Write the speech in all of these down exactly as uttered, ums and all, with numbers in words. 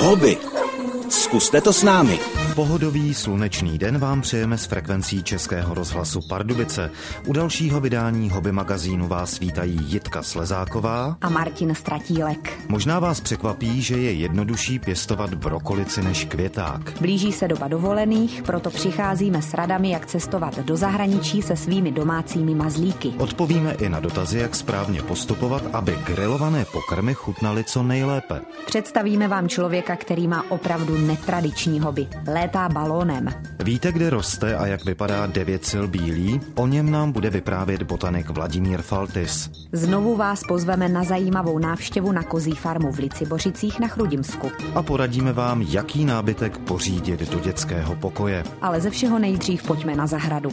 Hobby. Zkuste to s námi. Pohodový slunečný den vám přejeme z frekvencí Českého rozhlasu Pardubice. U dalšího vydání Hobby magazínu vás vítají Jitka Slezáková a Martin Stratílek. Možná vás překvapí, že je jednodušší pěstovat brokolici než květák. Blíží se doba dovolených, proto přicházíme s radami, jak cestovat do zahraničí se svými domácími mazlíky. Odpovíme i na dotazy, jak správně postupovat, aby grilované pokrmy chutnaly co nejlépe. Představíme vám člověka, který má opravdu netradiční hobby. Létá balónem. Víte, kde roste a jak vypadá devětsil bílý? O něm nám bude vyprávět botanik Vladimír Faltis. Znovu vás pozveme na zajímavou návštěvu na kozí farmu v Licibořicích na Chrudimsku. A poradíme vám, jaký nábytek pořídit do dětského pokoje. Ale ze všeho nejdřív pojďme na zahradu.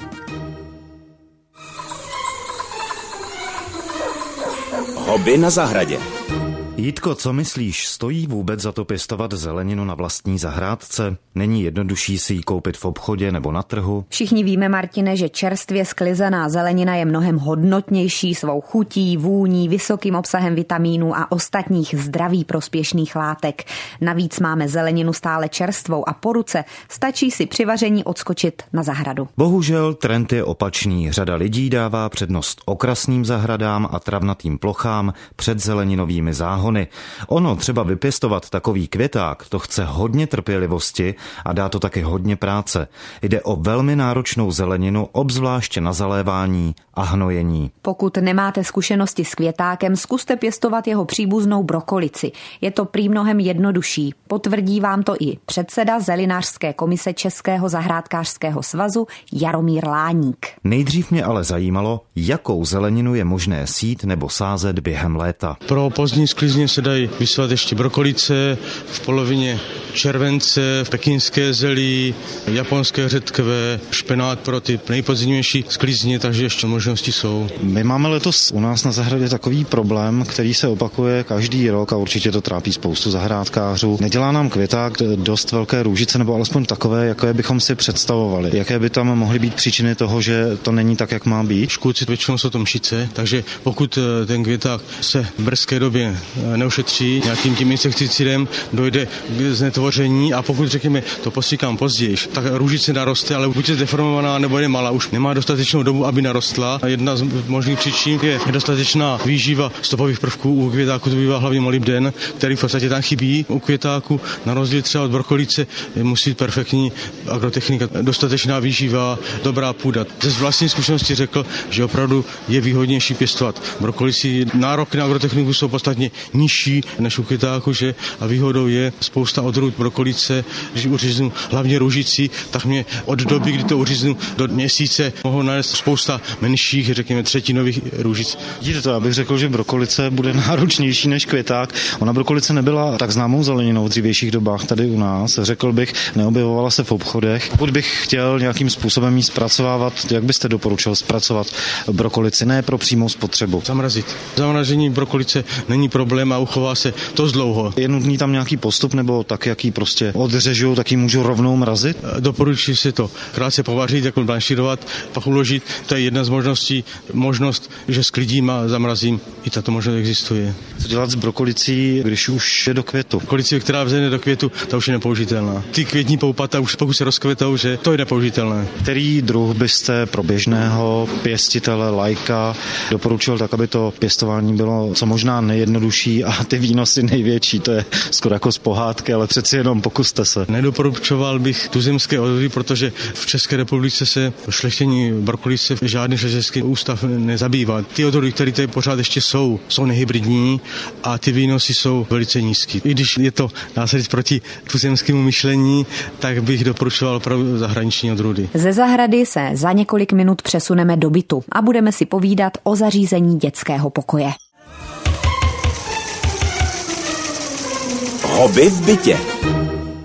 Hobby na zahradě. Jitko, co myslíš, stojí vůbec za to pěstovat zeleninu na vlastní zahrádce? Není jednodušší si ji koupit v obchodě nebo na trhu? Všichni víme, Martine, že čerstvě sklizená zelenina je mnohem hodnotnější svou chutí, vůní, vysokým obsahem vitamínů a ostatních zdraví prospěšných látek. Navíc máme zeleninu stále čerstvou a po ruce stačí si při vaření odskočit na zahradu. Bohužel trend je opačný. Řada lidí dává přednost okrasným zahradám a travnatým plochám před zeleninovými záhony. Ono třeba vypěstovat takový květák, to chce hodně trpělivosti a dá to taky hodně práce. Jde o velmi náročnou zeleninu, obzvláště na zalévání a hnojení. Pokud nemáte zkušenosti s květákem, zkuste pěstovat jeho příbuznou brokolici. Je to prý mnohem jednodušší. Potvrdí vám to i předseda Zelinářské komise Českého zahrádkářského svazu Jaromír Láník. Nejdřív mě ale zajímalo, jakou zeleninu je možné sít nebo sázet během léta. Pro pozdní sklizně se dají vyslat ještě brokolice, v polovině července, pekínské zelí, japonské řetkve, špenát pro ty nejpodzimnější sklizně, takže ještě možnosti jsou. My máme letos u nás na zahradě takový problém, který se opakuje každý rok a určitě to trápí spoustu zahrádkářů. Nedělá nám květák dost velké růžice, nebo alespoň takové, jaké bychom si představovali. Jaké by tam mohly být příčiny toho, že to není tak, jak má být? Škůdci většinou jsou to mšice, takže pokud ten květák se v brzké době neušetří nějakým tím insekticidem, dojde k znetvoření a pokud řekněme to posíkám později, tak růžice naroste, ale buď je zdeformovaná nebo je malá, už nemá dostatečnou dobu, aby narostla. Jedna z možných příčin je nedostatečná výživa stopových prvků. U květáku to bývá hlavně molybden, který v podstatě tam chybí. U květáku na rozdíl třeba od brokolice musí být perfektní agrotechnika, dostatečná výživa, dobrá půda. Ze vlastní zkušenosti řekl, že opravdu je výhodnější pěstovat brokolici. Nároky na agrotechniku jsou podstatně nižší než u květáku, že a výhodou je spousta odrůd brokolice, když uříznu hlavně růžicí, tak mě od doby, kdy to uříznu do měsíce, mohou nalézt spousta menších, řekněme třetinových růžic. Vidíte to, abych řekl, že brokolice bude náročnější než květák. Ona brokolice nebyla tak známou zeleninou v dřívějších dobách tady u nás. Řekl bych, neobjevovala se v obchodech. Pokud bych chtěl nějakým způsobem jí zpracovávat, jak byste doporučil zpracovat brokolici, ne pro přímou spotřebu? Zamrazit. Zamražení brokolice není problém a uchová se to dlouho. Je nutný tam nějaký postup nebo tak, jak ji prostě odřežu, tak ji můžu rovnou mrazit? Doporučuji si to krátce povařit, jako blanšírovat, pak uložit. To je jedna z možností, možnost, že sklidím a zamrazím. I tato možnost existuje. Co dělat s brokolicí, když už je do květu? Brokolici, která vzejde do květu, ta už je nepoužitelná. Ty květní poupata už pokud se rozkvetou, že to je nepoužitelné. Který druh byste pro běžného pěstitele, laika doporučil tak, aby to pěstování bylo co možná nejjednodušší a ty výnosy největší? To je skoro jako z pohádky, ale přeci jenom pokuste se. Nedoporučoval bych tuzemské odrůdy, protože v České republice se šlechtění brokolice žádný šlechtický ústav nezabývá. Ty odrůdy, které tady pořád ještě jsou, jsou nehybridní a ty výnosy jsou velice nízké. I když je to, dá se říct, proti tuzemskému myšlení, tak bych doporučoval opravdu zahraniční odrůdy. Ze zahrady se za několik minut přesuneme do bytu a budeme si povídat o zařízení dětského pokoje. Hobby v bytě.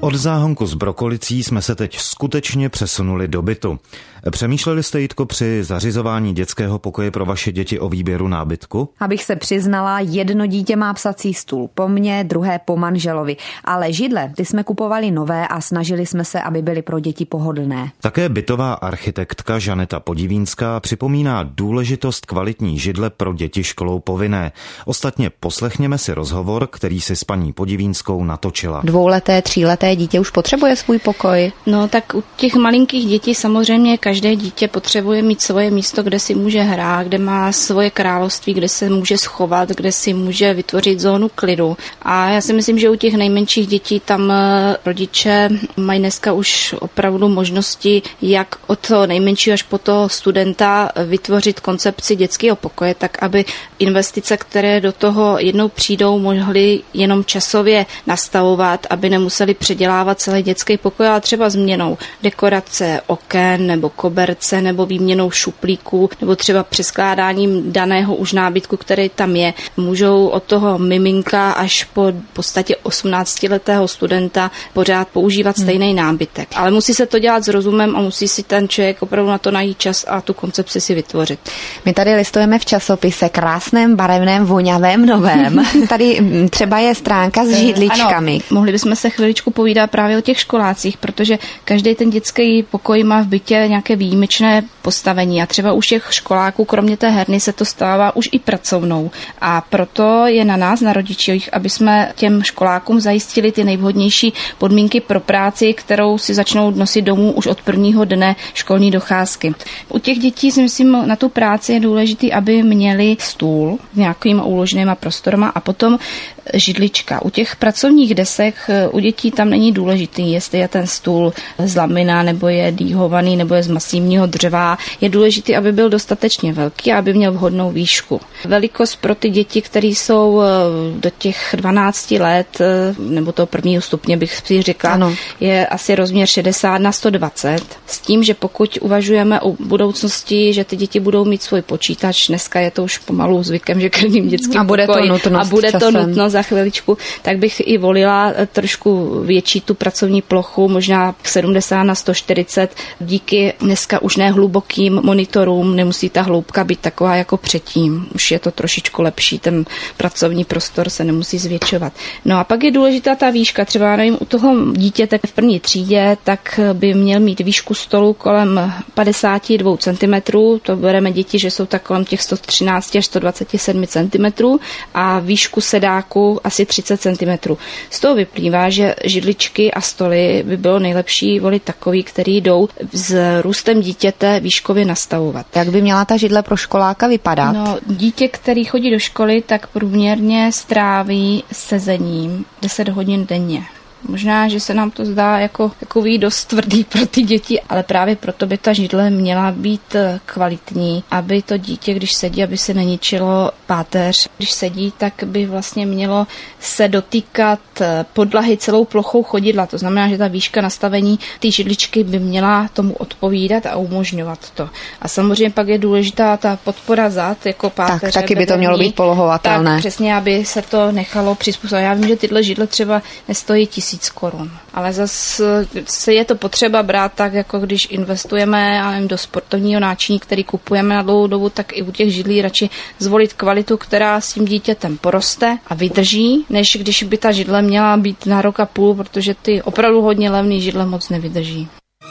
Od záhonku s brokolicí jsme se teď skutečně přesunuli do bytu. Přemýšleli jste, Jitko, při zařizování dětského pokoje pro vaše děti o výběru nábytku? Abych se přiznala, jedno dítě má psací stůl po mně, druhé po manželovi. Ale židle, ty jsme kupovali nové a snažili jsme se, aby byly pro děti pohodlné. Také bytová architektka Žaneta Podivínská připomíná důležitost kvalitní židle pro děti školou povinné. Ostatně poslechněme si rozhovor, který si s paní Podivínskou natočila. Dvouleté, tříleté dítě už potřebuje svůj pokoj? No tak u těch malinkých dětí samozřejmě každé dítě potřebuje mít svoje místo, kde si může hrát, kde má svoje království, kde se může schovat, kde si může vytvořit zónu klidu. A já si myslím, že u těch nejmenších dětí tam rodiče mají dneska už opravdu možnosti, jak od toho nejmenšího až po toho studenta vytvořit koncepci dětského pokoje, tak aby investice, které do toho jednou přijdou, mohly jenom časově nastavovat, aby nemuseli předělávat celý dětský pokoj, ale třeba změnou dekorace oken nebo koberce nebo výměnou šuplíků nebo třeba přeskládáním daného už nábytku, který tam je. Můžou od toho miminka až po v podstatě osmnáctiletého studenta pořád používat stejný nábytek. Ale musí se to dělat s rozumem a musí si ten člověk opravdu na to najít čas a tu koncepci si vytvořit. My tady listujeme v časopise krásném, barevném, vonavém, novém. Tady třeba je stránka s židličkami. Ano, mohli bychom se chviličku povídat právě o těch školácích, protože každý ten dětský pokoj má v bytě nějaké výjimečné postavení a třeba u všech školáků, kromě té herny, se to stává už i pracovnou. A proto je na nás, na rodičích, aby jsme těm školákům zajistili ty nejvhodnější podmínky pro práci, kterou si začnou nosit domů už od prvního dne školní docházky. U těch dětí si myslím, na tu práci je důležité, aby měli stůl s nějakýma uloženýma prostorama a potom židlička. U těch pracovních desek u dětí tam není důležitý, jestli je ten stůl z lamina, nebo je dýhovaný, nebo je z masivního dřeva. Je důležitý, aby byl dostatečně velký a aby měl vhodnou výšku. Velikost pro ty děti, které jsou do těch dvanácti let, nebo toho prvního stupně bych si řekla, ano, je asi rozměr šedesát na sto dvacet. S tím, že pokud uvažujeme o budoucnosti, že ty děti budou mít svůj počítač, dneska je to už pomalu zvykem, že každým dětským a bude pokoji, to nutnost a bude časem. to nutnost za chviličku, tak bych i volila trošku větší tu pracovní plochu, možná sedmdesát na sto čtyřicet. Díky dneska už ne hlubokým monitorům nemusí ta hloubka být taková jako předtím. Už je to trošičku lepší, ten pracovní prostor se nemusí zvětšovat. No a pak je důležitá ta výška. Třeba nevím, u toho dítěte v první třídě, tak by měl mít výšku stolu kolem padesát dva centimetrů. To bereme děti, že jsou tak kolem těch sto třináct až sto dvacet sedm centimetrů a výšku sedáku asi třicet centimetrů. Z toho vyplývá, že židličky a stoly by bylo nejlepší volit takový, který jdou s růstem dítěte výškově nastavovat. Jak by měla ta židle pro školáka vypadat? No, dítě, který chodí do školy, tak průměrně stráví sezením deset hodin denně. Možná, že se nám to zdá jako takový dost tvrdý pro ty děti, ale právě proto by ta židle měla být kvalitní, aby to dítě, když sedí, aby se neničilo páteř. Když sedí, tak by vlastně mělo se dotýkat podlahy celou plochou chodidla. To znamená, že ta výška nastavení té židličky by měla tomu odpovídat a umožňovat to. A samozřejmě pak je důležitá ta podpora zad, jako páteře. Tak taky by to mělo být polohovatelné. Tak přesně, aby se to nechalo přizpůsobit. Já vím, že tyhle židle třeba nestojí tisíc korun. Ale zase je to potřeba brát tak, jako když investujeme já nevím, do sportovního náčiní, který kupujeme na dlouhou dobu, tak i u těch židlí radši zvolit kvalitu, která s tím dítětem poroste a vydrží, než když by ta židle měla být na rok a půl, protože ty opravdu hodně levný židle moc nevydrží.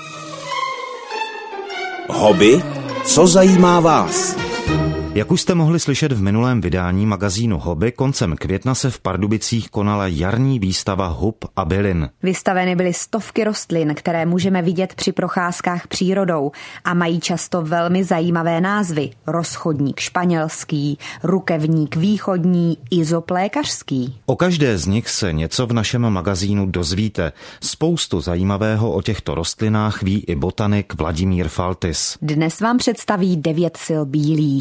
Hobby? Co zajímá vás? Jak už jste mohli slyšet v minulém vydání magazínu Hobby, koncem května se v Pardubicích konala jarní výstava hub a bylin. Vystaveny byly stovky rostlin, které můžeme vidět při procházkách přírodou a mají často velmi zajímavé názvy. Rozchodník španělský, rukevník východní, izop lékařský. O každé z nich se něco v našem magazínu dozvíte. Spoustu zajímavého o těchto rostlinách ví i botanik Vladimír Faltis. Dnes vám představí devět sil bílý. Ten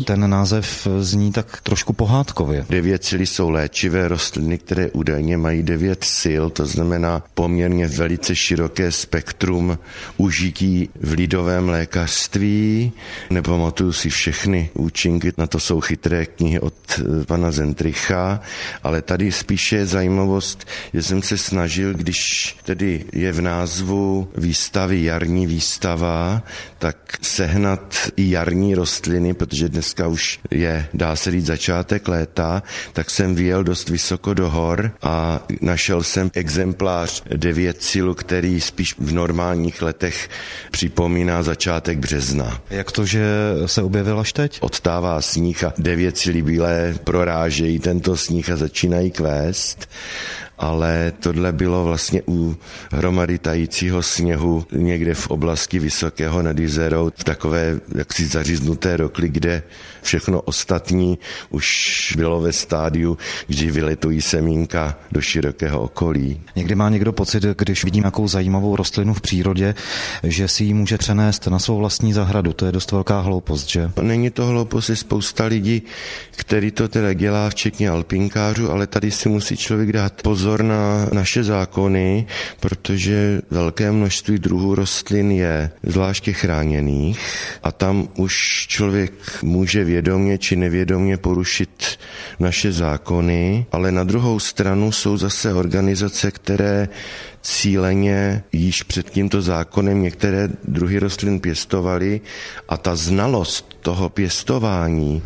název zní tak trošku pohádkově. Devětcily jsou léčivé rostliny, které údajně mají devět sil, to znamená poměrně velice široké spektrum užití v lidovém lékařství. Nepamatuju si všechny účinky, na to jsou chytré knihy od pana Zentricha, ale tady spíše je zajímavost, že jsem se snažil, když tedy je v názvu výstavy jarní výstava, tak sehnat i jarní rostliny, protože dneska už je, dá se říct, začátek léta, tak jsem vyjel dost vysoko do hor a našel jsem exemplář devětcilu, který spíš v normálních letech připomíná začátek března. Jak to, že se objevil až teď? Odtává sníh a devětcily bílé prorážejí tento sníh a začínají kvést. Ale tohle bylo vlastně u hromady tajícího sněhu někde v oblasti Vysokého nad Jizerou, v takové jaksi zaříznuté rokli, kde všechno ostatní už bylo ve stádiu, kdy vyletují semínka do širokého okolí. Někdy má někdo pocit, když vidí nějakou zajímavou rostlinu v přírodě, že si ji může přenést na svou vlastní zahradu. To je dost velká hloupost, že? Není to hloupost, je spousta lidí, který to teda dělá, včetně alpinkářů, ale tady si musí člověk dát pozor na naše zákony, protože velké množství druhů rostlin je zvláště chráněných a tam už člověk může vědomě či nevědomě porušit naše zákony, ale na druhou stranu jsou zase organizace, které cíleně již před tímto zákonem některé druhy rostlin pěstovaly a ta znalost toho pěstování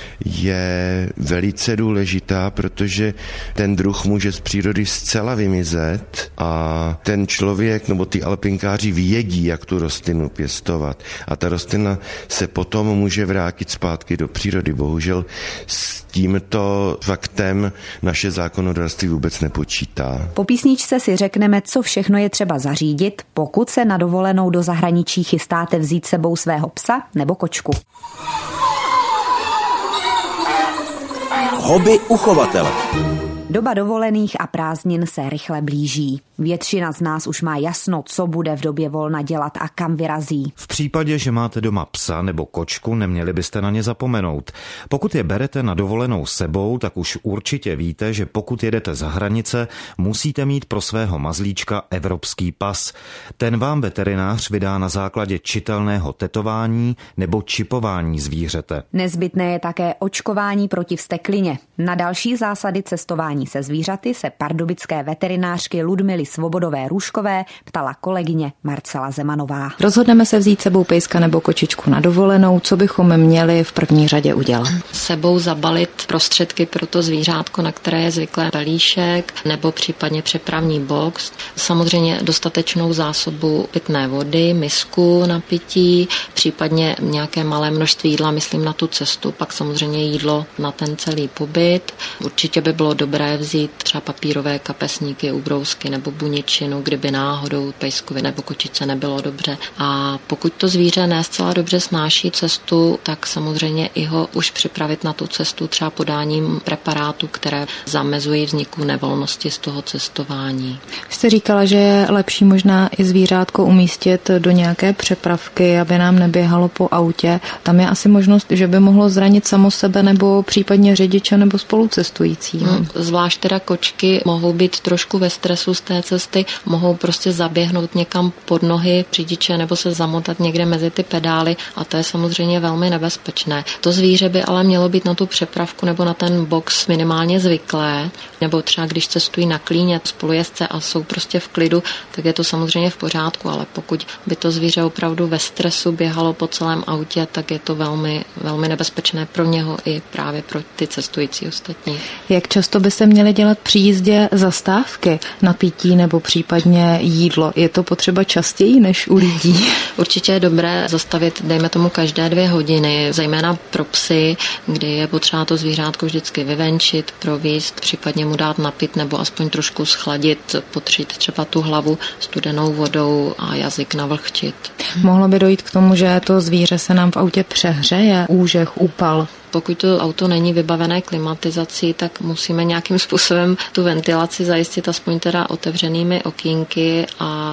je velice důležitá, protože ten druh může z přírody zcela vymizet a ten člověk nebo ty alpinkáři vědí, jak tu rostlinu pěstovat. A ta rostlina se potom může vrátit zpátky do přírody. Bohužel s tímto faktem naše zákonodárství vůbec nepočítá. Po písničce si řekneme, co všechno je třeba zařídit, pokud se na dovolenou do zahraničí chystáte vzít sebou svého psa nebo kočku. Hobby uchovatele. Doba dovolených a prázdnin se rychle blíží. Většina z nás už má jasno, co bude v době volna dělat a kam vyrazí. V případě, že máte doma psa nebo kočku, neměli byste na ně zapomenout. Pokud je berete na dovolenou sebou, tak už určitě víte, že pokud jedete za hranice, musíte mít pro svého mazlíčka evropský pas. Ten vám veterinář vydá na základě čitelného tetování nebo čipování zvířete. Nezbytné je také očkování proti vzteklině. Na další zásady cestování se zvířaty se pardubické veterinářky Ludmily Svobodové Růžkové ptala kolegyně Marcela Zemanová. Rozhodneme se vzít sebou pejska nebo kočičku na dovolenou, co bychom měli v první řadě udělat? Sebou zabalit prostředky pro to zvířátko, na které je zvyklé pelíšek, nebo případně přepravní box. Samozřejmě dostatečnou zásobu pitné vody, misku na pití, případně nějaké malé množství jídla, myslím na tu cestu, pak samozřejmě jídlo na ten celý pobyt. Určitě by bylo dobré vzít třeba papírové kapesníky, ubrousky nebo buničinu, kdyby náhodou pejskovi nebo kočice nebylo dobře. A pokud to zvíře ne zcela dobře snáší cestu, tak samozřejmě i ho už připravit na tu cestu třeba podáním preparátů, které zamezují vzniku nevolnosti z toho cestování. Jste říkala, že je lepší možná i zvířátko umístit do nějaké přepravky, aby nám neběhalo po autě. Tam je asi možnost, že by mohlo zranit samo sebe nebo případně řidiče nebo spolucestujícího. Hmm, zvlášť teda kočky mohou být trošku ve stresu z té cesty, mohou prostě zaběhnout někam pod nohy řidiče nebo se zamotat někde mezi ty pedály a to je samozřejmě velmi nebezpečné. To zvíře by ale mělo být na tu přepravku nebo na ten box minimálně zvyklé, nebo třeba když cestují na klíně spolujezdce a jsou prostě v klidu, tak je to samozřejmě v pořádku, ale pokud by to zvíře opravdu ve stresu běhalo po celém autě, tak je to velmi, velmi nebezpečné pro něho i právě pro ty cestující ostatní. Jak často by se měly dělat při jízdě zastávky na pití nebo případně jídlo? Je to potřeba častěji než u lidí? Určitě je dobré zastavit, dejme tomu, každé dvě hodiny, zejména pro psy, kdy je potřeba to zvířátko vždycky vyvenčit, províst, případně mu dát napit nebo aspoň trošku schladit, potřít třeba tu hlavu studenou vodou a jazyk navlhčit. Mohlo by dojít k tomu, že to zvíře se nám v autě přehřeje, úžeh, úpal? Pokud to auto není vybavené klimatizací, tak musíme nějakým způsobem tu ventilaci zajistit aspoň teda otevřenými okýnky a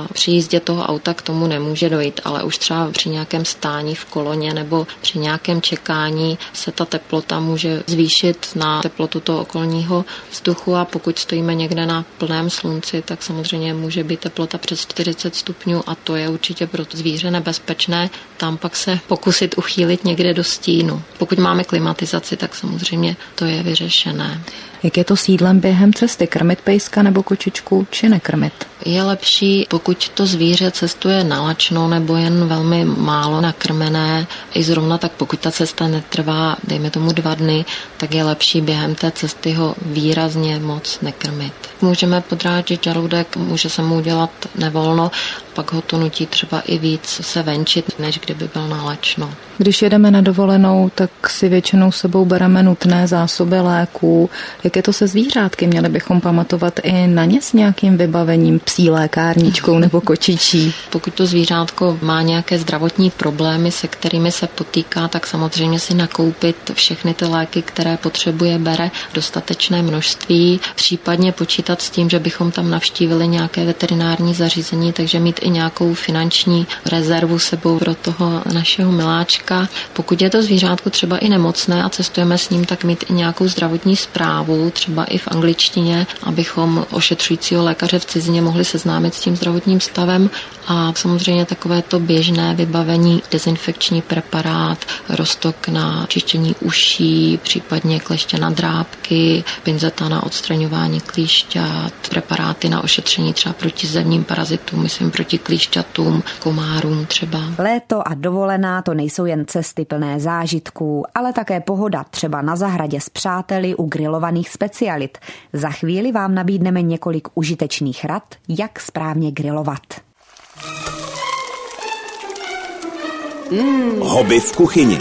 a při jízdě toho auta k tomu nemůže dojít, ale už třeba při nějakém stání v koloně nebo při nějakém čekání se ta teplota může zvýšit na teplotu toho okolního vzduchu a pokud stojíme někde na plném slunci, tak samozřejmě může být teplota přes čtyřicet stupňů a to je určitě pro zvíře nebezpečné. Tam pak se pokusit uchýlit někde do stínu. Pokud máme klimatizaci, tak samozřejmě to je vyřešené. Jak je to s jídlem během cesty? Krmit pejska nebo kočičku, či nekrmit? Je lepší, pokud to zvíře cestuje nalačno nebo jen velmi málo nakrmené, i zrovna tak pokud ta cesta netrvá, dejme tomu dva dny, tak je lepší během té cesty ho výrazně moc nekrmit. Můžeme podráždit žaludek, může se mu udělat nevolno, pak ho to nutí třeba i víc se venčit, než kdyby byl nalačno. Když jedeme na dovolenou, tak si většinou sebou bereme nutné zásoby léků. Jak je to se zvířátky? Měli bychom pamatovat i na ně s nějakým vybavením, psí lékárničkou nebo kočičí? Pokud to zvířátko má nějaké zdravotní problémy, se kterými se potýká, tak samozřejmě si nakoupit všechny ty léky, které potřebuje, bere dostatečné množství, případně počítat s tím, že bychom tam navštívili nějaké veterinární zařízení, takže mít i nějakou finanční rezervu sebou pro toho našeho miláčka. Pokud je to zvířátko třeba i nemocné a cestujeme s ním, tak mít i nějakou zdravotní zprávu, třeba i v angličtině, abychom ošetřujícího lékaře v cizině mohli seznámit s tím zdravotním stavem a samozřejmě takové to běžné vybavení, dezinfekční preparát, roztok na čištění uší, případně kleště na drápky, pinzeta na odstraňování klíšťat, preparáty na ošetření třeba proti zemním parazitům, myslím proti klíšťatům, komárům třeba. Léto a dovolená to nejsou jen cesty plné zážitků, ale také pohoda třeba na zahradě s přáteli u grilovaných specialit. Za chvíli vám nabídneme několik užitečných rad, jak správně grilovat. Mm. Hobby v kuchyni.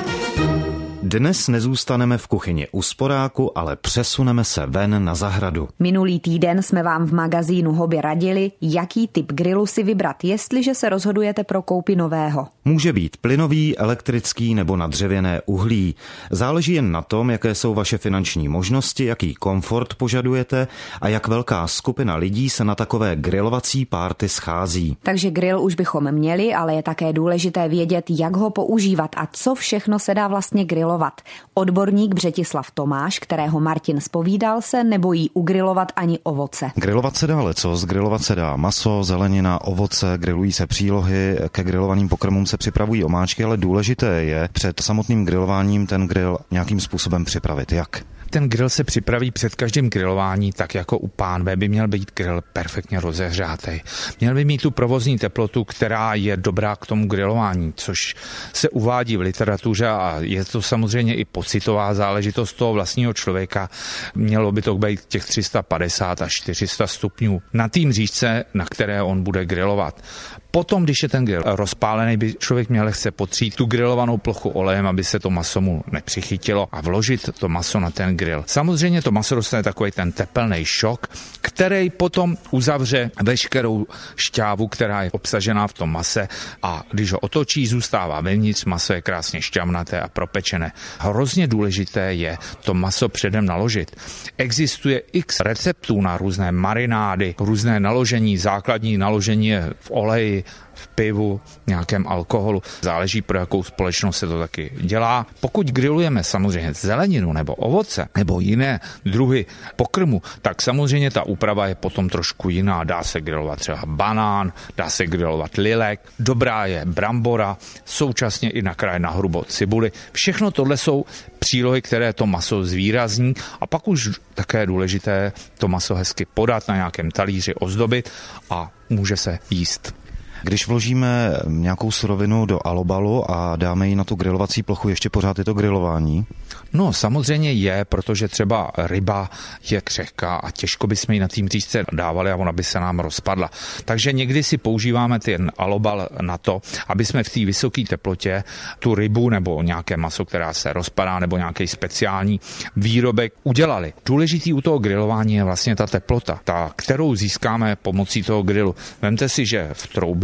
Dnes nezůstaneme v kuchyni u sporáku, ale přesuneme se ven na zahradu. Minulý týden jsme vám v magazínu Hobby radili, jaký typ grilu si vybrat, jestliže se rozhodujete pro koupi nového. Může být plynový, elektrický nebo na dřevěné uhlí. Záleží jen na tom, jaké jsou vaše finanční možnosti, jaký komfort požadujete a jak velká skupina lidí se na takové grilovací párty schází. Takže grill už bychom měli, ale je také důležité vědět, jak ho používat a co všechno se dá vlastně grilovat. Odborník Břetislav Tomáš, kterého Martin zpovídal, se nebojí ugrilovat ani ovoce. Grilovat se dá lecos, grilovat se dá maso, zelenina, ovoce, grilují se přílohy, ke grilovaným pokrmům se připravují omáčky, ale důležité je před samotným grilováním ten grill nějakým způsobem připravit. Jak? Ten grill se připraví před každým grilování, tak jako u pánve by měl být grill perfektně rozehřátý. Měl by mít tu provozní teplotu, která je dobrá k tomu grilování, což se uvádí v literatuře a je to samozřejmě i pocitová záležitost toho vlastního člověka. Mělo by to být těch tři sta padesát až čtyři sta stupňů na té mřížce, na které on bude grilovat. Potom, když je ten grill rozpálený, by člověk měl lehce potřít tu grilovanou plochu olejem, aby se to maso mu nepřichytilo a vložit to maso na ten grill. Samozřejmě to maso dostane takový ten tepelný šok, který potom uzavře veškerou šťávu, která je obsažená v tom mase a když ho otočí, zůstává vevnitř, maso je krásně šťavnaté a propečené. Hrozně důležité je to maso předem naložit. Existuje x receptů na různé marinády, různé naložení, základní naložení je v oleji, v pivu, nějakém alkoholu. Záleží, pro jakou společnost se to taky dělá. Pokud grillujeme samozřejmě zeleninu nebo ovoce nebo jiné druhy pokrmu, tak samozřejmě ta úprava je potom trošku jiná. Dá se grilovat třeba banán, dá se grilovat lilek, dobrá je brambora, současně i nakrájet na hrubo cibuli. Všechno tohle jsou přílohy, které to maso zvýrazní a pak už také důležité to maso hezky podat na nějakém talíři, ozdobit a může se jíst. Když vložíme nějakou surovinu do alobalu a dáme ji na tu grilovací plochu, ještě pořád je to grilování? No samozřejmě je, protože třeba ryba je křehká a těžko bychom ji na té mřížce dávali a ona by se nám rozpadla. Takže někdy si používáme ten alobal na to, aby jsme v té vysoké teplotě tu rybu nebo nějaké maso, která se rozpadá, nebo nějaký speciální výrobek udělali. Důležitý u toho grilování je vlastně ta teplota, ta, kterou získáme pomocí toho grilu. Vemte si, že v troubě,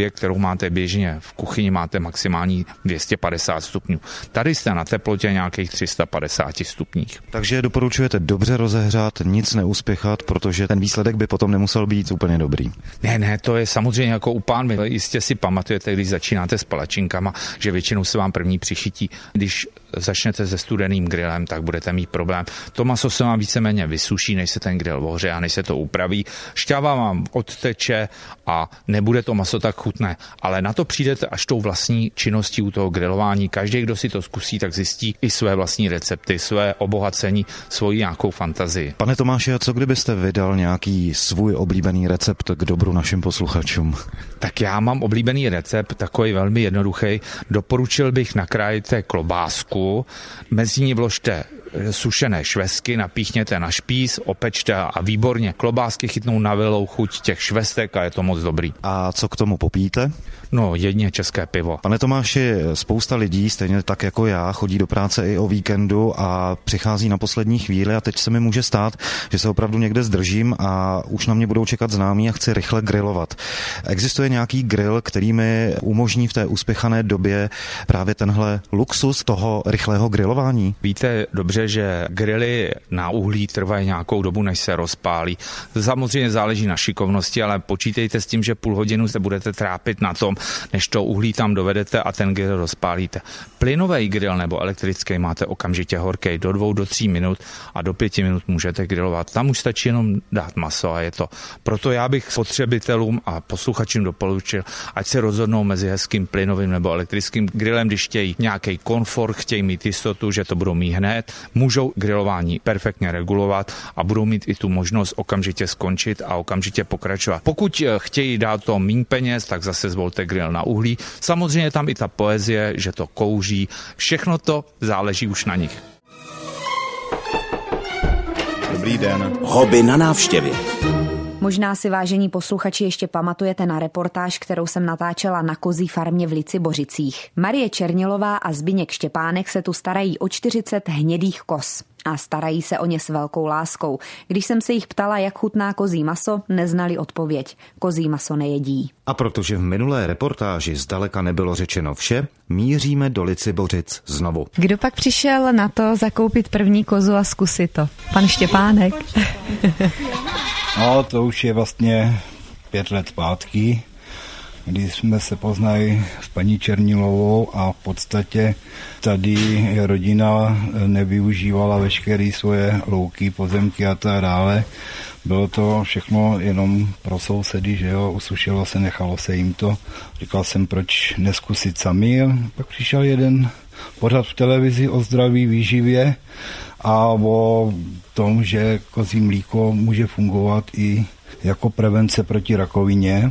teplotě, kterou máte běžně v kuchyni, máte maximální dvě stě padesát stupňů. Tady jste na teplotě nějakých tři sta padesát stupních. Takže doporučujete dobře rozehřát, nic neuspěchat, protože ten výsledek by potom nemusel být úplně dobrý. Ne, ne, to je samozřejmě jako u pánví. Jistě si pamatujete, když začínáte s palačinkama, že většinou se vám první přichytí. Když začnete se studeným grillem, tak budete mít problém. To maso se vám víceméně vysuší, než se ten grill ohřeje a než se to upraví. Šťáva vám odteče a nebude to maso tak chutné. Ale na to přijdete až tou vlastní činností u toho grilování. Každý, kdo si to zkusí, tak zjistí i své vlastní recepty, své obohacení, svoji nějakou fantazii. Pane Tomáši, a co kdybyste vydal nějaký svůj oblíbený recept k dobru našim posluchačům? Tak já mám oblíbený recept, takový velmi jednoduchý. Doporučil bych nakrájte klobásku, mezi ní vložte sušené švestky, napíchněte na špíz, opečte a výborně. Klobásky chytnou na velou chuť těch švestek a je to moc dobrý. A co k tomu popíte? No, jedně české pivo. Pane Tomáši, spousta lidí, stejně tak jako já, chodí do práce i o víkendu a přichází na poslední chvíli a teď se mi může stát, že se opravdu někde zdržím a už na mě budou čekat známí a chci rychle grillovat. Existuje nějaký grill, který mi umožní v té uspěchané době právě tenhle luxus toho rychlého grillování? Víte dobře, že grily na uhlí trvají nějakou dobu, než se rozpálí. Samozřejmě záleží na šikovnosti, ale počítejte s tím, že půl hodinu se budete trápit na tom, než to uhlí tam dovedete a ten grill rozpálíte. Plynový grill nebo elektrický máte okamžitě horkej do dvou do tří minut a do pěti minut můžete grillovat. Tam už stačí jenom dát maso a je to. Proto já bych spotřebitelům a posluchačům doporučil, ať se rozhodnou mezi hezkým plynovým nebo elektrickým grillem, když chtějí nějaký komfort, chtějí mít jistotu, že to budou mít hned, můžou grilování perfektně regulovat a budou mít i tu možnost okamžitě skončit a okamžitě pokračovat. Pokud chtějí dát to míň peněz, tak zase zvolte grill na uhlí. Samozřejmě tam i ta poezie, že to kouří. Všechno to záleží už na nich. Dobrý den. Hobby na návštěvě. Možná si, vážení posluchači, ještě pamatujete na reportáž, kterou jsem natáčela na kozí farmě v Licibořicích. Marie Černilová a Zbyněk Štěpánek se tu starají o čtyřicet hnědých koz. A starají se o ně s velkou láskou. Když jsem se jich ptala, jak chutná kozí maso, neznali odpověď. Kozí maso nejedí. A protože v minulé reportáži zdaleka nebylo řečeno vše, míříme do Licibořic znovu. Kdo pak přišel na to zakoupit první kozu a zkusit to? Pan Štěpánek. No, to už je vlastně pět let zpátky, kdy jsme se poznali s paní Černilovou a v podstatě tady rodina nevyužívala veškeré svoje louky, pozemky a tak dále. Bylo to všechno jenom pro sousedy, že jo, usušilo se, nechalo se jim to. Říkal jsem, proč neskusit sami. Pak přišel jeden pořad v televizi o zdraví, výživě a o tom, že kozí mlíko může fungovat i jako prevence proti rakovině.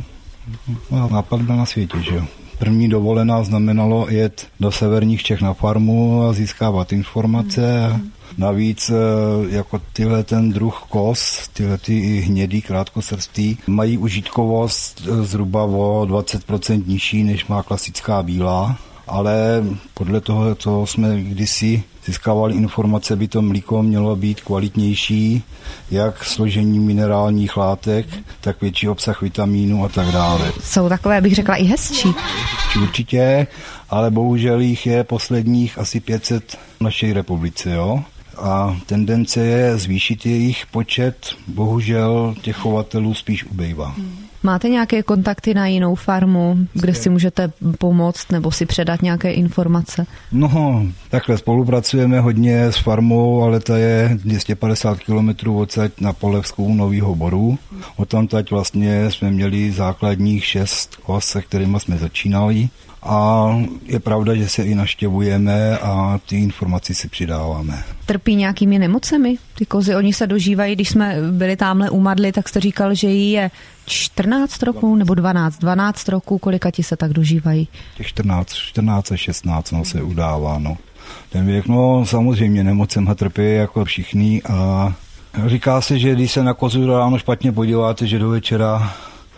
A nápad byl na světě, že jo. První dovolená znamenalo jet do severních Čech na farmu a získávat informace. Navíc jako tyhle ten druh koz, tyhle ty hnědý, krátkosrstý, mají užitkovost zhruba o dvacet procent nižší, než má klasická bílá. Ale podle toho, co jsme kdysi získávali informace, by to mlíko mělo být kvalitnější, jak složení minerálních látek, tak větší obsah vitamínů a tak dále. Jsou takové, bych řekla, i hezčí. Určitě, ale bohužel jich je posledních asi pět set v naší republice, jo. A tendence je zvýšit jejich počet, bohužel těch chovatelů spíš ubejvá. Máte nějaké kontakty na jinou farmu, kde si můžete pomoct nebo si předat nějaké informace? No, takhle spolupracujeme hodně s farmou, ale ta je dvě stě padesát kilometrů odsaď na Polevskou Novýho Boru. Odtamtať vlastně jsme měli základních šest koz, se kterými jsme začínali. A je pravda, že se i navštěvujeme a ty informace si přidáváme. Trpí nějakými nemocemi? Ty kozy, oni se dožívají, když jsme byli tamhle u Madly, tak jste říkal, že jí je čtrnáct roků nebo dvanáct, dvanáct roků, kolika ti se tak dožívají? Těch čtrnáct, čtrnáct a šestnáct no, se udává, no. Ten věk, no samozřejmě nemocem trpí jako všichni a říká se, že když se na kozu ráno špatně podíváte, že do večera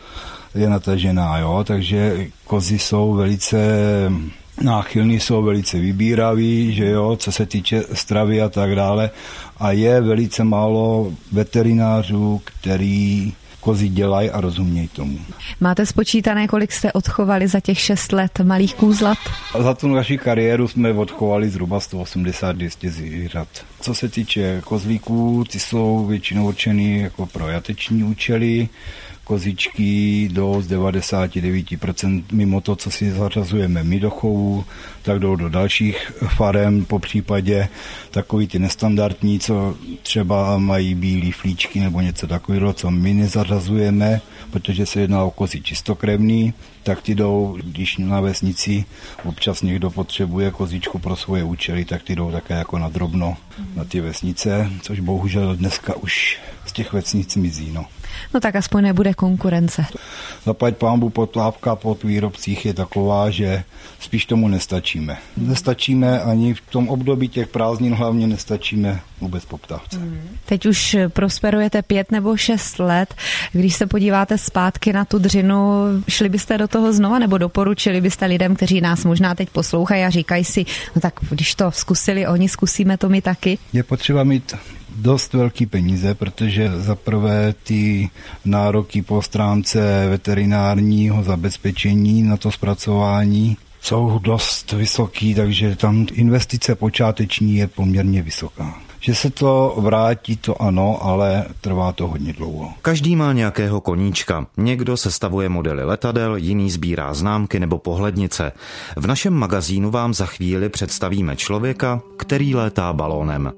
je natažená, jo, takže kozy jsou velice náchylní, jsou velice vybíraví, že jo, co se týče stravy a tak dále a je velice málo veterinářů, který kozy dělají a rozumějí tomu. Máte spočítané, kolik jste odchovali za těch šest let malých kůzlat? Za tu naši kariéru jsme odchovali zhruba sto osmdesát až dvě stě zvířat. Co se týče kozlíků, ty jsou většinou určený jako pro jateční účely, kozičky do z devadesát devět procent mimo to, co si zařazujeme my do chovu, tak jdou do dalších farem, po případě takový ty nestandardní, co třeba mají bílé flíčky nebo něco takového, co my nezařazujeme, protože se jedná o kozy čistokrevný, tak ty jdou, když na vesnici občas někdo potřebuje kozičku pro svoje účely, tak ty jdou také jako na drobno na ty vesnice, což bohužel dneska už z těch vesnic mizí. No. No tak aspoň nebude konkurence. Zaplať pánbu poptávka po výrobcích je taková, že spíš tomu nestačíme. Nestačíme ani v tom období těch prázdnin, hlavně nestačíme vůbec poptávce. Teď už prosperujete pět nebo šest let. Když se podíváte zpátky na tu dřinu, šli byste do toho znova nebo doporučili byste lidem, kteří nás možná teď poslouchají a říkají si, no tak když to zkusili oni, zkusíme to my taky? Je potřeba mít dost velký peníze, protože za prvé ty nároky po stránce veterinárního zabezpečení na to zpracování jsou dost vysoký, takže tam investice počáteční je poměrně vysoká. Že se to vrátí, to ano, ale trvá to hodně dlouho. Každý má nějakého koníčka. Někdo sestavuje modely letadel, jiný sbírá známky nebo pohlednice. V našem magazínu vám za chvíli představíme člověka, který létá balónem.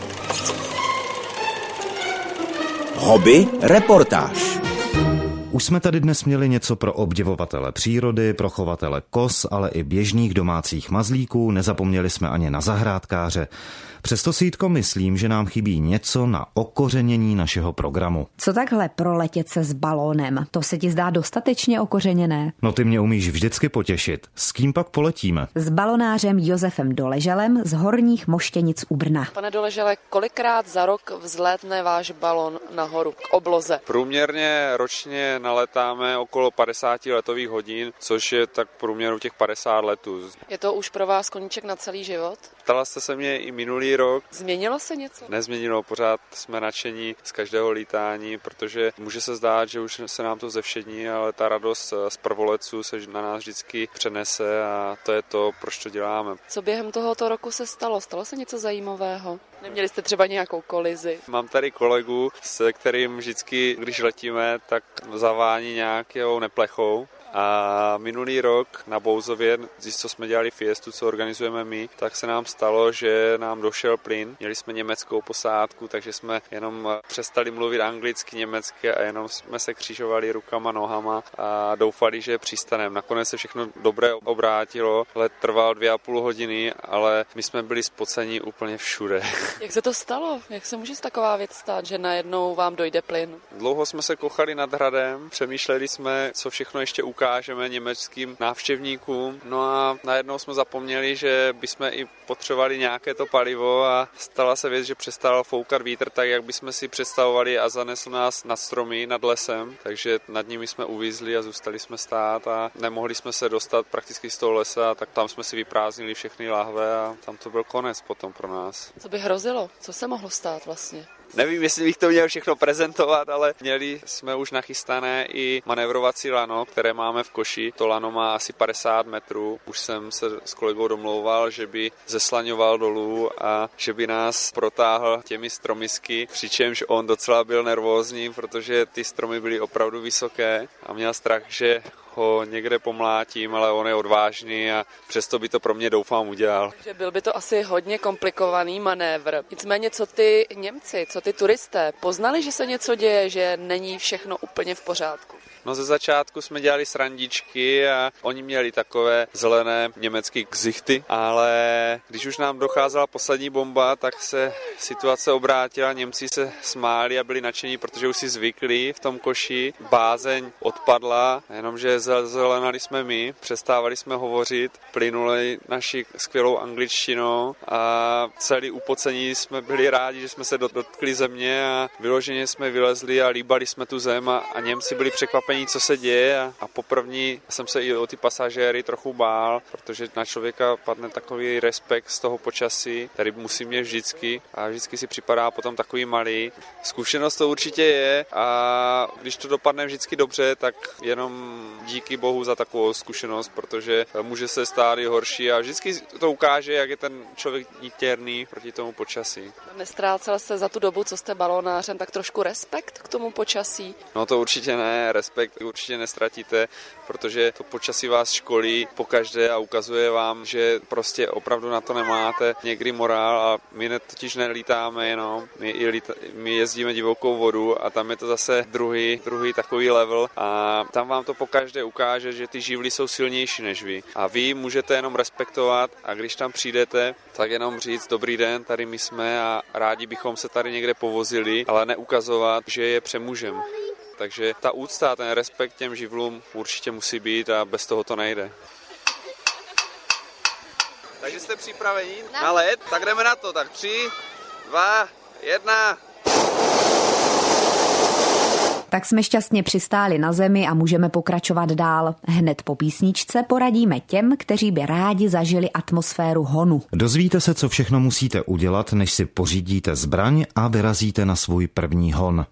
Hobby reportáž. Už jsme tady dnes měli něco pro obdivovatele přírody, pro chovatele koz, ale i běžných domácích mazlíků, nezapomněli jsme ani na zahrádkáře. Přesto si, Jitko, myslím, že nám chybí něco na okořenění našeho programu. Co takhle proletět se s balónem? To se ti zdá dostatečně okořeněné? No ty mě umíš vždycky potěšit. S kým pak poletíme? S balonářem Josefem Doleželem z Horních Moštěnic u Brna. Pane Doležele, kolikrát za rok vzlétne váš balon nahoru k obloze? Průměrně ročně naletáme okolo padesát letových hodin, což je tak průměru těch padesát letů. Je to už pro vás koníček na celý život? Ptala jste se mě i minulý rok. Změnilo se něco? Nezměnilo, pořád jsme nadšení z každého lítání, protože může se zdát, že už se nám to zevšední, ale ta radost z prvoletců se na nás vždycky přenese a to je to, proč to děláme. Co během tohoto roku se stalo? Stalo se něco zajímavého? Neměli jste třeba nějakou kolizi? Mám tady kolegu, se kterým vždycky, když letíme, tak zavání nějakou neplechou. A minulý rok na Bouzově, co jsme dělali fiestu, co organizujeme my, tak se nám stalo, že nám došel plyn. Měli jsme německou posádku, takže jsme jenom přestali mluvit anglicky, německy a jenom jsme se křižovali rukama, nohama a doufali, že přistaneme. Nakonec se všechno dobře obrátilo. Let trval dvě a půl hodiny, ale my jsme byli spoceni úplně všude. Jak se to stalo? Jak se může taková věc stát, že najednou vám dojde plyn? Dlouho jsme se kochali nad hradem, přemýšleli jsme, co všechno ještě ukážeme ukážeme německým návštěvníkům. No a najednou jsme zapomněli, že bychom i potřebovali nějaké to palivo a stala se věc, že přestal foukat vítr tak, jak bychom si představovali a zanesl nás nad stromy, nad lesem, takže nad nimi jsme uvízli a zůstali jsme stát a nemohli jsme se dostat prakticky z toho lesa, tak tam jsme si vyprázdnili všechny láhve a tam to byl konec potom pro nás. Co by hrozilo? Co se mohlo stát vlastně? Nevím, jestli bych to měl všechno prezentovat, ale měli jsme už nachystané i manévrovací lano, které máme v koši. To lano má asi padesát metrů. Už jsem se s kolegou domlouval, že by zeslaňoval dolů a že by nás protáhl těmi stromisky, přičemž on docela byl nervózní, protože ty stromy byly opravdu vysoké a měl strach, že ho někde pomlátím, ale on je odvážný a přesto by to pro mě doufám udělal. Že byl by to asi hodně komplikovaný manévr. Nicméně co ty Němci, co ty turisté, poznali, že se něco děje, že není všechno úplně v pořádku? No ze začátku jsme dělali srandičky a oni měli takové zelené německé ksichty, ale když už nám docházela poslední bomba, tak se situace obrátila, Němci se smáli a byli nadšení, protože už si zvykli v tom koši, bázeň odpadla, jenomže zelenali jsme my, přestávali jsme hovořit, plynuli naši skvělou angličtinou a celý upocení jsme byli rádi, že jsme se dotkli byly země a vyloženě jsme vylezli a líbali jsme tu zem a, a Němci byli překvapení, co se děje a, a poprvní jsem se i o ty pasažéry trochu bál, protože na člověka padne takový respekt z toho počasí, který musí mít vždycky a vždycky si připadá potom takový malý. Zkušenost to určitě je a když to dopadne vždycky dobře, tak jenom díky Bohu za takovou zkušenost, protože může se stát i horší a vždycky to ukáže, jak je ten člověk nítěrný proti tomu počasí. Nestrácel jste za tu dobu, co jste balonářem, tak trošku respekt k tomu počasí? No to určitě ne, respekt určitě nestratíte, protože to počasí vás školí pokaždé a ukazuje vám, že prostě opravdu na to nemáte někdy morál a my ne, totiž nelítáme jenom, my, i líta, my jezdíme divokou vodu a tam je to zase druhý, druhý takový level a tam vám to pokaždé ukáže, že ty živly jsou silnější než vy a vy můžete jenom respektovat a když tam přijdete, tak jenom říct dobrý den, tady my jsme a rádi bychom se tady někde povozili, ale neukazovat, že je přemůžem. Takže ta úcta, ten respekt těm živlům určitě musí být a bez toho to nejde. Takže jste připraveni na, na let? Tak jdeme na to. Tak tři, dva, jedna. Tak jsme šťastně přistáli na zemi a můžeme pokračovat dál. Hned po písničce poradíme těm, kteří by rádi zažili atmosféru honu. Dozvíte se, co všechno musíte udělat, než si pořídíte zbraň a vyrazíte na svůj první hon.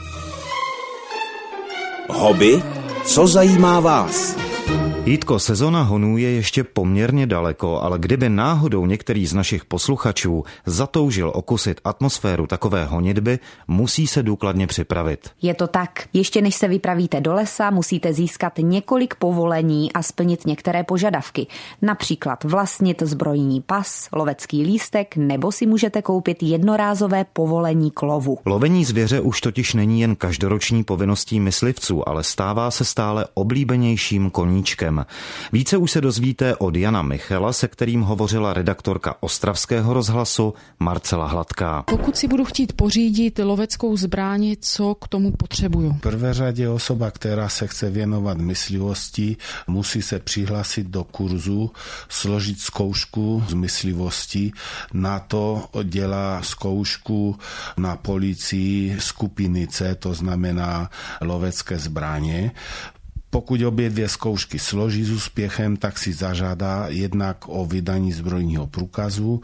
Hobby? Co zajímá vás? Jítko, sezona honů je ještě poměrně daleko, ale kdyby náhodou některý z našich posluchačů zatoužil okusit atmosféru takové honitby, musí se důkladně připravit. Je to tak. Ještě než se vypravíte do lesa, musíte získat několik povolení a splnit některé požadavky. Například vlastnit zbrojní pas, lovecký lístek nebo si můžete koupit jednorázové povolení k lovu. Lovení zvěře už totiž není jen každoroční povinností myslivců, ale stává se stále oblíbenějším koníčkem. Více už se dozvíte od Jana Michela, se kterým hovořila redaktorka Ostravského rozhlasu Marcela Hladká. Pokud si budu chtít pořídit loveckou zbraň, co k tomu potřebuju? V prvé řadě osoba, která se chce věnovat myslivosti, musí se přihlásit do kurzu, složit zkoušku z myslivosti. Na to dělá zkoušku na policii skupiny C, to znamená lovecké zbraně. Pokud obě dvě zkoušky složí s úspěchem, tak si zažádá jednak o vydání zbrojního průkazu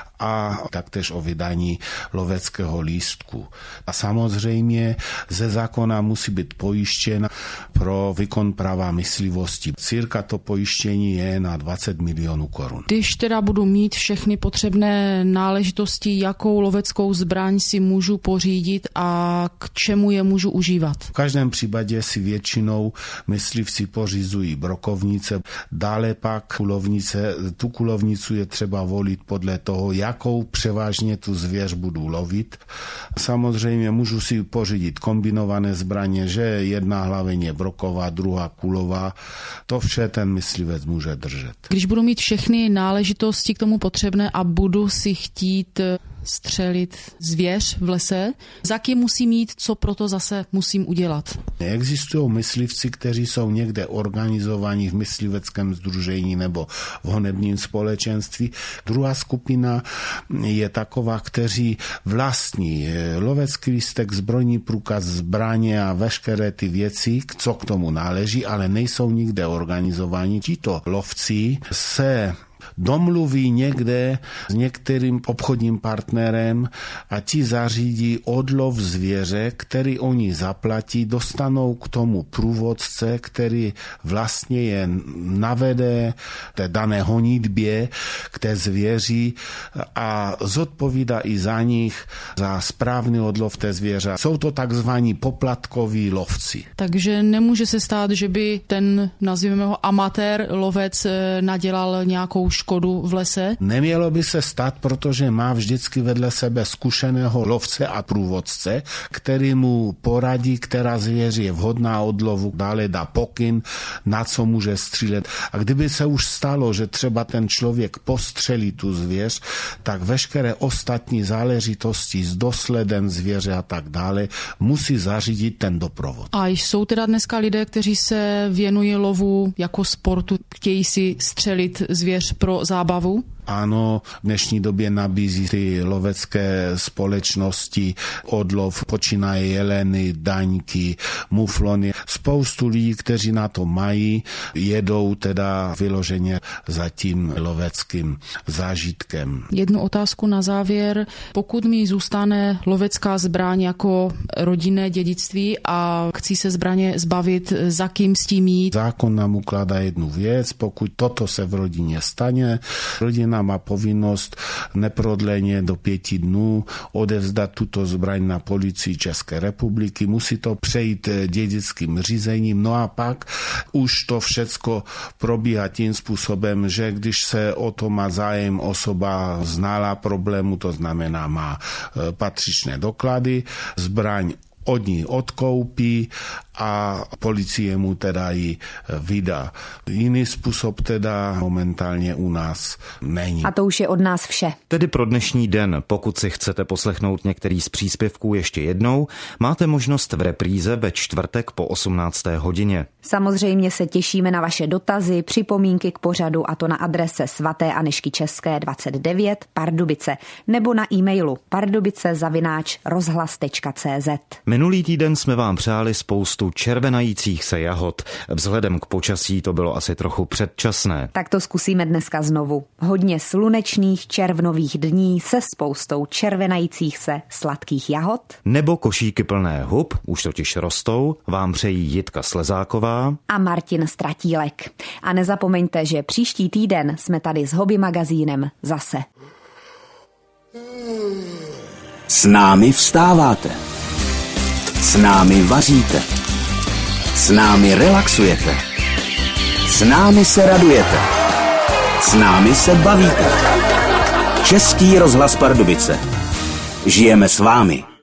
a taktéž o vydání loveckého lístku. A samozřejmě ze zákona musí být pojištěna pro výkon práva myslivosti. Cirka to pojištění je na dvacet milionů korun. Když teda budu mít všechny potřebné náležitosti, jakou loveckou zbraň si můžu pořídit a k čemu je můžu užívat? V každém případě si většinou myslivci pořizují brokovnice, dále pak kulovnice. Tu kulovnicu je třeba volit podle toho, jakou převážně tu zvěř budu lovit. Samozřejmě můžu si pořídit kombinované zbraně, že jedna hlaveně broková, druhá kulová. To vše ten myslivec může držet. Když budu mít všechny náležitosti k tomu potřebné a budu si chtít střelit zvěř v lese, za kým musím mít, co proto zase musím udělat? Existují myslivci, kteří jsou někde organizovaní v mysliveckém sdružení nebo v honebním společenství. Druhá skupina je taková, kteří vlastní lovecký lístek, zbrojní průkaz, zbraně a veškeré ty věci, co k tomu náleží, ale nejsou nikde organizovaní. Tito lovci se domluví někde s některým obchodním partnerem a ti zařídí odlov zvěře, který oni zaplatí, dostanou k tomu průvodce, který vlastně je navede té dané honitbě k té zvěři a zodpovídá i za nich, za správný odlov té zvěře. Jsou to takzvaní poplatkoví lovci. Takže nemůže se stát, že by ten, nazvěme ho amatér, lovec nadělal nějakou škodu v lese? Nemělo by se stát, protože má vždycky vedle sebe zkušeného lovce a průvodce, který mu poradí, která zvěř je vhodná odlovu, dále dá pokyn, na co může střílet. A kdyby se už stalo, že třeba ten člověk postřelí tu zvěř, tak veškeré ostatní záležitosti s dosledem zvěře a tak dále musí zařídit ten doprovod. A jsou teda dneska lidé, kteří se věnují lovu jako sportu, chtějí si střelit zvěř pro zábavu? Ano, v dnešní době nabízí ty lovecké společnosti odlov, počínaje jeleny, daňky, muflony. Spoustu lidí, kteří na to mají, jedou teda vyloženě za tím loveckým zážitkem. Jednu otázku na závěr. Pokud mi zůstane lovecká zbraň jako rodinné dědictví a chci se zbraně zbavit, za kým s tím jít? Zákon nám ukládá jednu věc, pokud toto se v rodině stane, rodina má povinnost neprodleně do pěti dnů odevzdat tuto zbraň na policii České republiky, musí to přejít dědickým řízením, no a pak už to všecko probíhá tím způsobem, že když se o to má zájem osoba znalá problému, to znamená má patřičné doklady, zbraň od ní odkoupí a policie mu teda ji vydá. Jiný způsob teda momentálně u nás není. A to už je od nás vše. Tedy pro dnešní den, pokud si chcete poslechnout některý z příspěvků ještě jednou, máte možnost v repríze ve čtvrtek po osmnácté hodině. Samozřejmě se těšíme na vaše dotazy, připomínky k pořadu, a to na adrese svaté Anežky České dvacet devět Pardubice nebo na e-mailu pardubice zavináč rozhlas tečka cé zet. Minulý týden jsme vám přáli spoustu červenajících se jahod. Vzhledem k počasí to bylo asi trochu předčasné. Tak to zkusíme dneska znovu. Hodně slunečných červnových dní se spoustou červenajících se sladkých jahod. Nebo košíky plné hub, už totiž rostou, vám přejí Jitka Slezáková a Martin Stratílek. A nezapomeňte, že příští týden jsme tady s Hobby magazínem zase. S námi vstáváte. S námi vaříte. S námi relaxujete. S námi se radujete. S námi se bavíte. Český rozhlas Pardubice. Žijeme s vámi.